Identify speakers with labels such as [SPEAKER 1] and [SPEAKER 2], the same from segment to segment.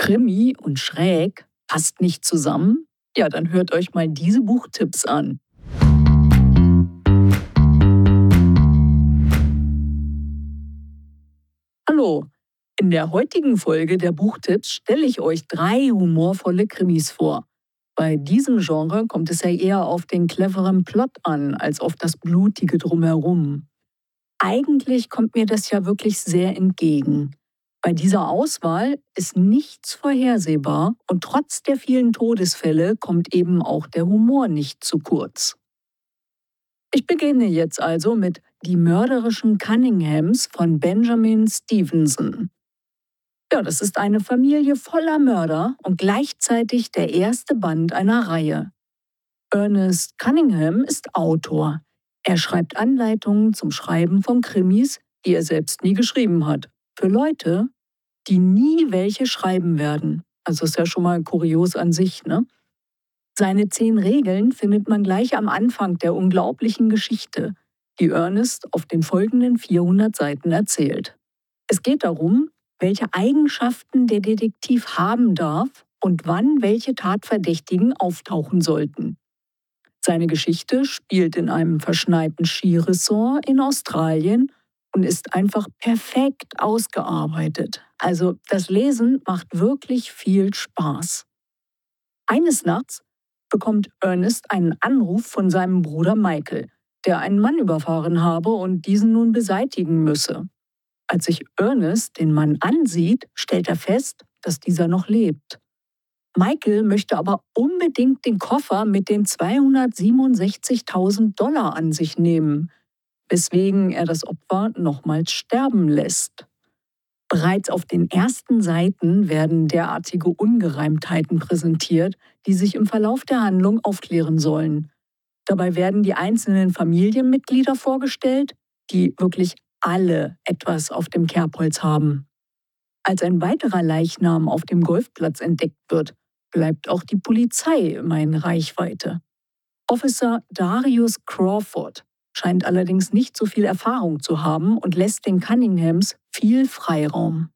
[SPEAKER 1] Krimi und schräg passt nicht zusammen? Ja, dann hört euch mal diese Buchtipps an. Hallo, in der heutigen Folge der Buchtipps stelle ich euch 3 humorvolle Krimis vor. Bei diesem Genre kommt es ja eher auf den cleveren Plot an, als auf das Blutige drumherum. Eigentlich kommt mir das ja wirklich sehr entgegen. Bei dieser Auswahl ist nichts vorhersehbar und trotz der vielen Todesfälle kommt eben auch der Humor nicht zu kurz. Ich beginne jetzt also mit Die mörderischen Cunninghams von Benjamin Stevenson. Ja, das ist eine Familie voller Mörder und gleichzeitig der erste Band einer Reihe. Ernest Cunningham ist Autor. Er schreibt Anleitungen zum Schreiben von Krimis, die er selbst nie geschrieben hat. Für Leute, die nie welche schreiben werden. Also ist ja schon mal kurios an sich, ne? Seine 10 Regeln findet man gleich am Anfang der unglaublichen Geschichte, die Ernest auf den folgenden 400 Seiten erzählt. Es geht darum, welche Eigenschaften der Detektiv haben darf und wann welche Tatverdächtigen auftauchen sollten. Seine Geschichte spielt in einem verschneiten Skiresort in Australien und ist einfach perfekt ausgearbeitet. Also das Lesen macht wirklich viel Spaß. Eines Nachts bekommt Ernest einen Anruf von seinem Bruder Michael, der einen Mann überfahren habe und diesen nun beseitigen müsse. Als sich Ernest den Mann ansieht, stellt er fest, dass dieser noch lebt. Michael möchte aber unbedingt den Koffer mit den 267.000 Dollar an sich nehmen, weswegen er das Opfer nochmals sterben lässt. Bereits auf den ersten Seiten werden derartige Ungereimtheiten präsentiert, die sich im Verlauf der Handlung aufklären sollen. Dabei werden die einzelnen Familienmitglieder vorgestellt, die wirklich alle etwas auf dem Kerbholz haben. Als ein weiterer Leichnam auf dem Golfplatz entdeckt wird, bleibt auch die Polizei immer in Reichweite. Officer Darius Crawford scheint allerdings nicht so viel Erfahrung zu haben und lässt den Cunninghams viel Freiraum.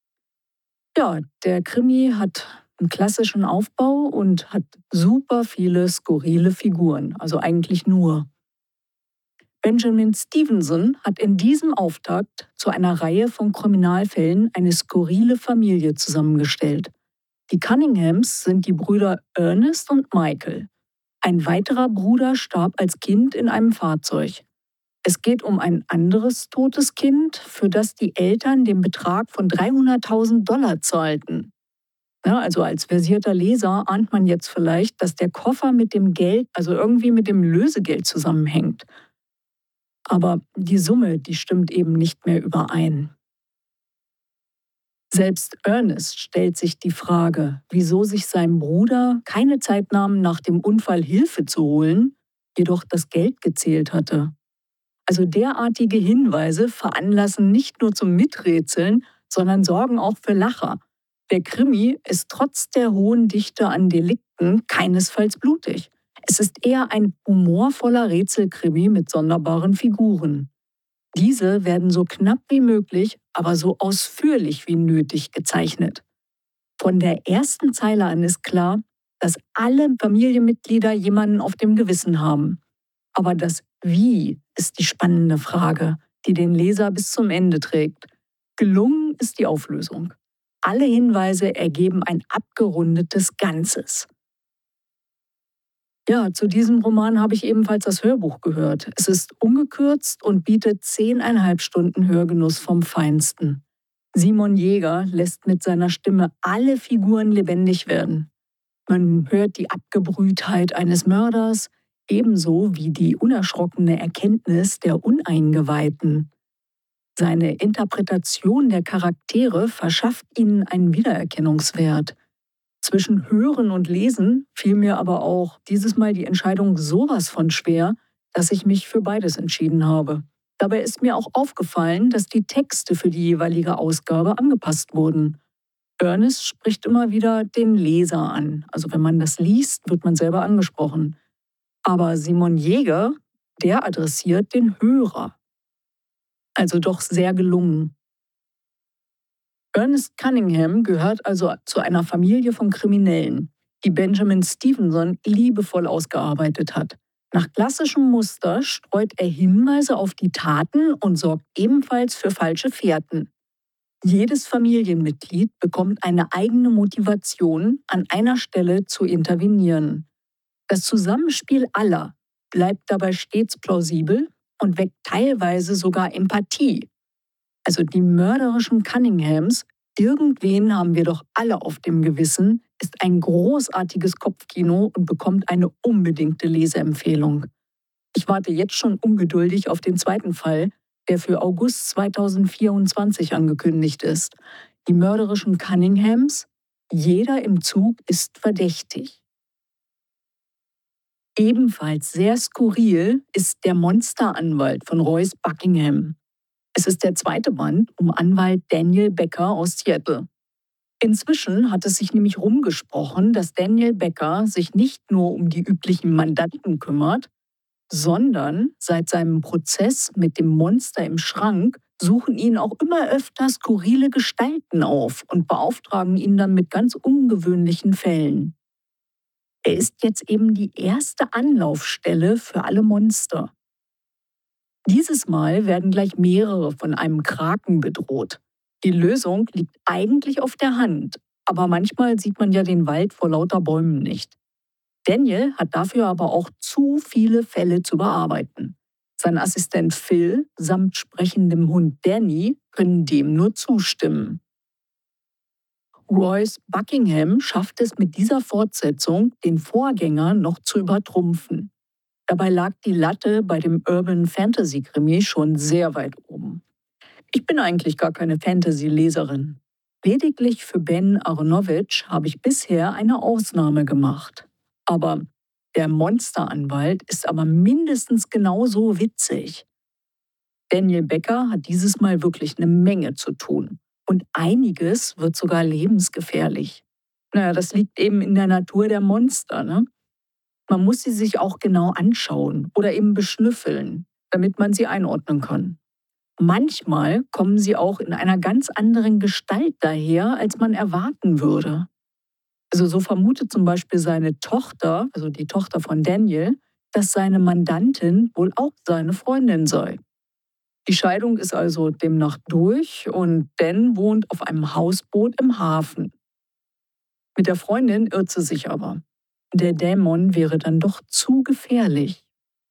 [SPEAKER 1] Ja, der Krimi hat einen klassischen Aufbau und hat super viele skurrile Figuren, also eigentlich nur. Benjamin Stevenson hat in diesem Auftakt zu einer Reihe von Kriminalfällen eine skurrile Familie zusammengestellt. Die Cunninghams sind die Brüder Ernest und Michael. Ein weiterer Bruder starb als Kind in einem Fahrzeug. Es geht um ein anderes totes Kind, für das die Eltern den Betrag von 300.000 Dollar zahlten. Ja, also als versierter Leser ahnt man jetzt vielleicht, dass der Koffer mit dem Geld, also irgendwie mit dem Lösegeld zusammenhängt. Aber die Summe, die stimmt eben nicht mehr überein. Selbst Ernest stellt sich die Frage, wieso sich sein Bruder keine Zeit nahm, nach dem Unfall Hilfe zu holen, jedoch das Geld gezählt hatte. Also derartige Hinweise veranlassen nicht nur zum Miträtseln, sondern sorgen auch für Lacher. Der Krimi ist trotz der hohen Dichte an Delikten keinesfalls blutig. Es ist eher ein humorvoller Rätselkrimi mit sonderbaren Figuren. Diese werden so knapp wie möglich, aber so ausführlich wie nötig gezeichnet. Von der ersten Zeile an ist klar, dass alle Familienmitglieder jemanden auf dem Gewissen haben. Aber das Wie ist die spannende Frage, die den Leser bis zum Ende trägt. Gelungen ist die Auflösung. Alle Hinweise ergeben ein abgerundetes Ganzes. Ja, zu diesem Roman habe ich ebenfalls das Hörbuch gehört. Es ist ungekürzt und bietet 10,5 Stunden Hörgenuss vom Feinsten. Simon Jäger lässt mit seiner Stimme alle Figuren lebendig werden. Man hört die Abgebrühtheit eines Mörders, ebenso wie die unerschrockene Erkenntnis der Uneingeweihten. Seine Interpretation der Charaktere verschafft ihnen einen Wiedererkennungswert. Zwischen Hören und Lesen fiel mir aber auch dieses Mal die Entscheidung sowas von schwer, dass ich mich für beides entschieden habe. Dabei ist mir auch aufgefallen, dass die Texte für die jeweilige Ausgabe angepasst wurden. Ernest spricht immer wieder den Leser an. Also wenn man das liest, wird man selber angesprochen. Aber Simon Jäger, der adressiert den Hörer. Also doch sehr gelungen. Ernest Cunningham gehört also zu einer Familie von Kriminellen, die Benjamin Stevenson liebevoll ausgearbeitet hat. Nach klassischem Muster streut er Hinweise auf die Taten und sorgt ebenfalls für falsche Fährten. Jedes Familienmitglied bekommt eine eigene Motivation, an einer Stelle zu intervenieren. Das Zusammenspiel aller bleibt dabei stets plausibel und weckt teilweise sogar Empathie. Also die mörderischen Cunninghams, irgendwen haben wir doch alle auf dem Gewissen, ist ein großartiges Kopfkino und bekommt eine unbedingte Leseempfehlung. Ich warte jetzt schon ungeduldig auf den zweiten Fall, der für August 2024 angekündigt ist. Die mörderischen Cunninghams, jeder im Zug ist verdächtig. Ebenfalls sehr skurril ist Der Monsteranwalt von Royce Buckingham. Es ist der zweite Band um Anwalt Daniel Becker aus Seattle. Inzwischen hat es sich nämlich rumgesprochen, dass Daniel Becker sich nicht nur um die üblichen Mandanten kümmert, sondern seit seinem Prozess mit dem Monster im Schrank suchen ihn auch immer öfter skurrile Gestalten auf und beauftragen ihn dann mit ganz ungewöhnlichen Fällen. Er ist jetzt eben die erste Anlaufstelle für alle Monster. Dieses Mal werden gleich mehrere von einem Kraken bedroht. Die Lösung liegt eigentlich auf der Hand, aber manchmal sieht man ja den Wald vor lauter Bäumen nicht. Daniel hat dafür aber auch zu viele Fälle zu bearbeiten. Sein Assistent Phil samt sprechendem Hund Danny können dem nur zustimmen. Royce Buckingham schafft es mit dieser Fortsetzung, den Vorgänger noch zu übertrumpfen. Dabei lag die Latte bei dem Urban Fantasy Krimi schon sehr weit oben. Ich bin eigentlich gar keine Fantasy-Leserin. Lediglich für Ben Aronovich habe ich bisher eine Ausnahme gemacht. Aber Der Monsteranwalt ist aber mindestens genauso witzig. Daniel Becker hat dieses Mal wirklich eine Menge zu tun. Und einiges wird sogar lebensgefährlich. Naja, das liegt eben in der Natur der Monster, ne? Man muss sie sich auch genau anschauen oder eben beschnüffeln, damit man sie einordnen kann. Manchmal kommen sie auch in einer ganz anderen Gestalt daher, als man erwarten würde. Also so vermutet zum Beispiel seine Tochter, also die Tochter von Daniel, dass seine Mandantin wohl auch seine Freundin sei. Die Scheidung ist also demnach durch und Dan wohnt auf einem Hausboot im Hafen. Mit der Freundin irrt sie sich aber. Der Dämon wäre dann doch zu gefährlich.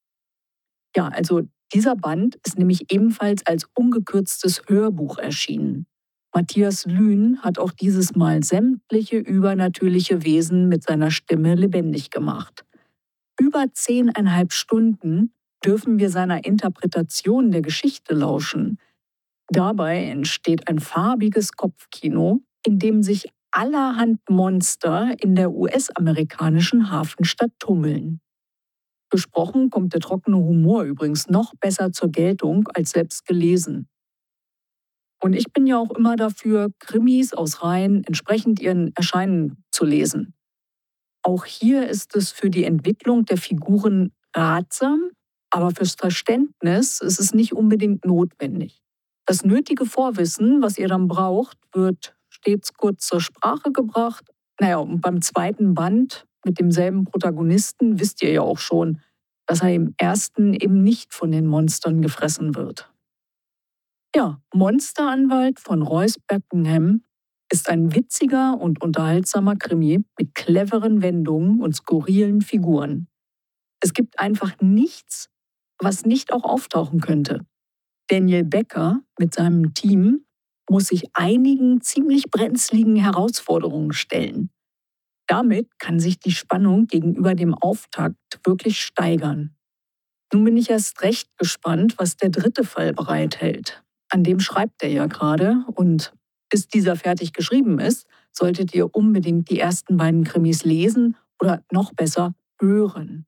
[SPEAKER 1] Ja, also dieser Band ist nämlich ebenfalls als ungekürztes Hörbuch erschienen. Matthias Lühn hat auch dieses Mal sämtliche übernatürliche Wesen mit seiner Stimme lebendig gemacht. Über 10,5 Stunden dürfen wir seiner Interpretation der Geschichte lauschen. Dabei entsteht ein farbiges Kopfkino, in dem sich allerhand Monster in der US-amerikanischen Hafenstadt tummeln. Gesprochen kommt der trockene Humor übrigens noch besser zur Geltung als selbst gelesen. Und ich bin ja auch immer dafür, Krimis aus Reihen entsprechend ihren Erscheinen zu lesen. Auch hier ist es für die Entwicklung der Figuren ratsam, aber fürs Verständnis ist es nicht unbedingt notwendig. Das nötige Vorwissen, was ihr dann braucht, wird stets kurz zur Sprache gebracht. Naja, und beim zweiten Band mit demselben Protagonisten wisst ihr ja auch schon, dass er im ersten eben nicht von den Monstern gefressen wird. Ja, Monsteranwalt von Royce Buckingham ist ein witziger und unterhaltsamer Krimi mit cleveren Wendungen und skurrilen Figuren. Es gibt einfach nichts, was nicht auch auftauchen könnte. Daniel Becker mit seinem Team muss sich einigen ziemlich brenzligen Herausforderungen stellen. Damit kann sich die Spannung gegenüber dem Auftakt wirklich steigern. Nun bin ich erst recht gespannt, was der dritte Fall bereithält. An dem schreibt er ja gerade und bis dieser fertig geschrieben ist, solltet ihr unbedingt die ersten beiden Krimis lesen oder noch besser hören.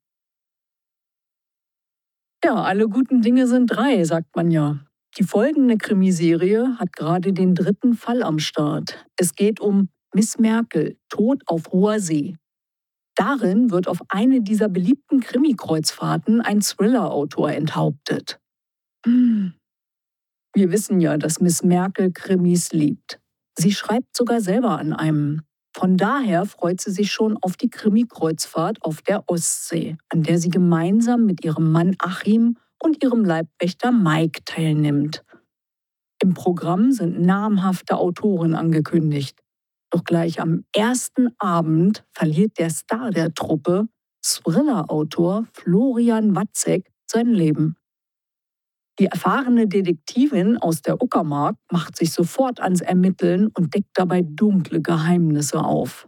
[SPEAKER 1] Ja, alle guten Dinge sind drei, sagt man ja. Die folgende Krimiserie hat gerade den dritten Fall am Start. Es geht um Miss Merkel, Tod auf hoher See. Darin wird auf eine dieser beliebten Krimi-Kreuzfahrten ein Thriller-Autor enthauptet. Wir wissen ja, dass Miss Merkel Krimis liebt. Sie schreibt sogar selber an einem. Von daher freut sie sich schon auf die Krimi-Kreuzfahrt auf der Ostsee, an der sie gemeinsam mit ihrem Mann Achim und ihrem Leibwächter Mike teilnimmt. Im Programm sind namhafte Autoren angekündigt. Doch gleich am ersten Abend verliert der Star der Truppe, Thriller-Autor Florian Watzek, sein Leben. Die erfahrene Detektivin aus der Uckermark macht sich sofort ans Ermitteln und deckt dabei dunkle Geheimnisse auf.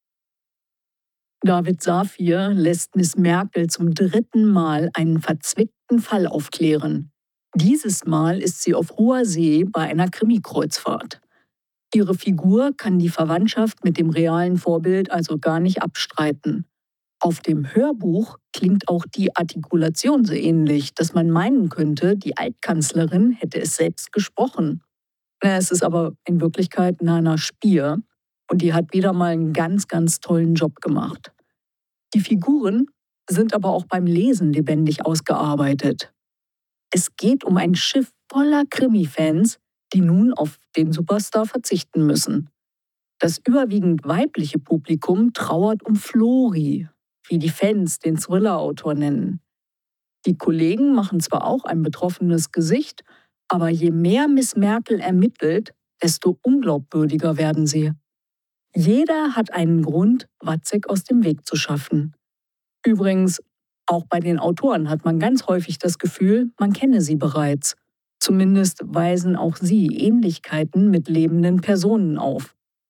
[SPEAKER 1] David Safir lässt Miss Merkel zum 3. Mal einen verzwickten Fall aufklären. Dieses Mal ist sie auf hoher See bei einer Krimi-Kreuzfahrt. Ihre Figur kann die Verwandtschaft mit dem realen Vorbild also gar nicht abstreiten. Auf dem Hörbuch klingt auch die Artikulation so ähnlich, dass man meinen könnte, die Altkanzlerin hätte es selbst gesprochen. Es ist aber in Wirklichkeit Nana Spier und die hat wieder mal einen ganz, ganz tollen Job gemacht. Die Figuren sind aber auch beim Lesen lebendig ausgearbeitet. Es geht um ein Schiff voller Krimi-Fans, die nun auf den Superstar verzichten müssen. Das überwiegend weibliche Publikum trauert um Flori, wie die Fans den Thriller-Autor nennen. Die Kollegen machen zwar auch ein betroffenes Gesicht, aber je mehr Miss Merkel ermittelt, desto unglaubwürdiger werden sie. Jeder hat einen Grund, Watzek aus dem Weg zu schaffen. Übrigens, auch bei den Autoren hat man ganz häufig das Gefühl, man kenne sie bereits. Zumindest weisen auch sie Ähnlichkeiten mit lebenden Personen auf.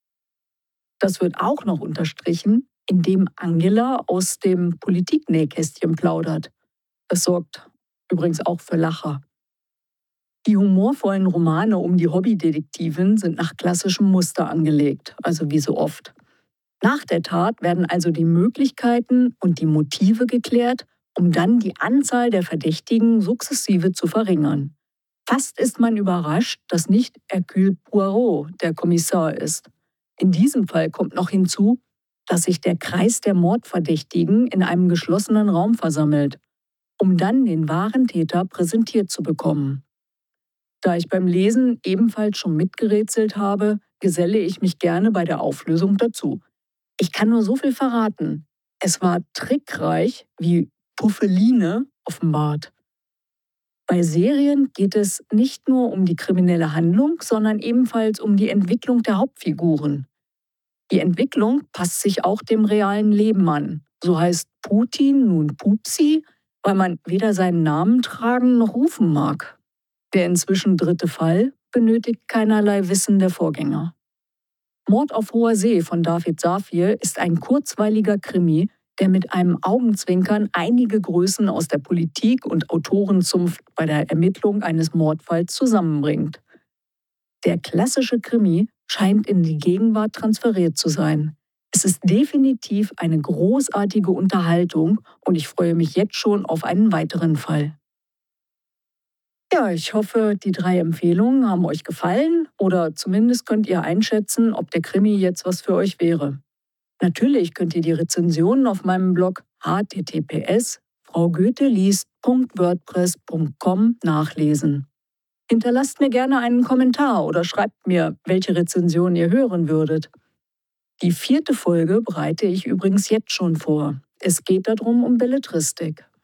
[SPEAKER 1] Das wird auch noch unterstrichen, indem Angela aus dem Politiknähkästchen plaudert. Das sorgt übrigens auch für Lacher. Die humorvollen Romane um die Hobbydetektivin sind nach klassischem Muster angelegt, also wie so oft. Nach der Tat werden also die Möglichkeiten und die Motive geklärt, um dann die Anzahl der Verdächtigen sukzessive zu verringern. Fast ist man überrascht, dass nicht Hercule Poirot der Kommissar ist. In diesem Fall kommt noch hinzu, dass sich der Kreis der Mordverdächtigen in einem geschlossenen Raum versammelt, um dann den wahren Täter präsentiert zu bekommen. Da ich beim Lesen ebenfalls schon mitgerätselt habe, geselle ich mich gerne bei der Auflösung dazu. Ich kann nur so viel verraten. Es war trickreich wie Puffeline offenbart. Bei Serien geht es nicht nur um die kriminelle Handlung, sondern ebenfalls um die Entwicklung der Hauptfiguren. Die Entwicklung passt sich auch dem realen Leben an. So heißt Putin nun Pupsi, weil man weder seinen Namen tragen noch rufen mag. Der inzwischen 3. Fall benötigt keinerlei Wissen der Vorgänger. Mord auf hoher See von David Safir ist ein kurzweiliger Krimi, der mit einem Augenzwinkern einige Größen aus der Politik und Autorenzunft bei der Ermittlung eines Mordfalls zusammenbringt. Der klassische Krimi scheint in die Gegenwart transferiert zu sein. Es ist definitiv eine großartige Unterhaltung und ich freue mich jetzt schon auf einen weiteren Fall. Ja, ich hoffe, die 3 Empfehlungen haben euch gefallen oder zumindest könnt ihr einschätzen, ob der Krimi jetzt was für euch wäre. Natürlich könnt ihr die Rezensionen auf meinem Blog https://fraugoetheliest.wordpress.com nachlesen. Hinterlasst mir gerne einen Kommentar oder schreibt mir, welche Rezension ihr hören würdet. Die 4. Folge bereite ich übrigens jetzt schon vor. Es geht darum um Belletristik.